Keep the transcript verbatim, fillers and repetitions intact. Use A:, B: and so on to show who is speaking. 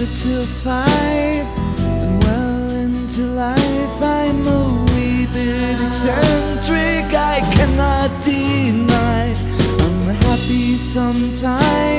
A: it till five, and well into life I'm a wee bit eccentric, I cannot deny. I'm happy sometimes,